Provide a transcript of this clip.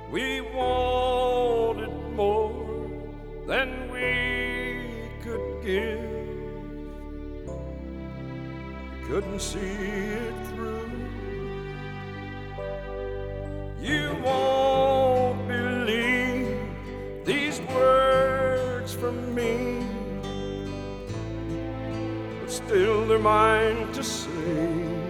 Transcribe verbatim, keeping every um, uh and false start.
We wanted more than we could give. We couldn't see it through. You won't believe these words from me, but still they're mine to say.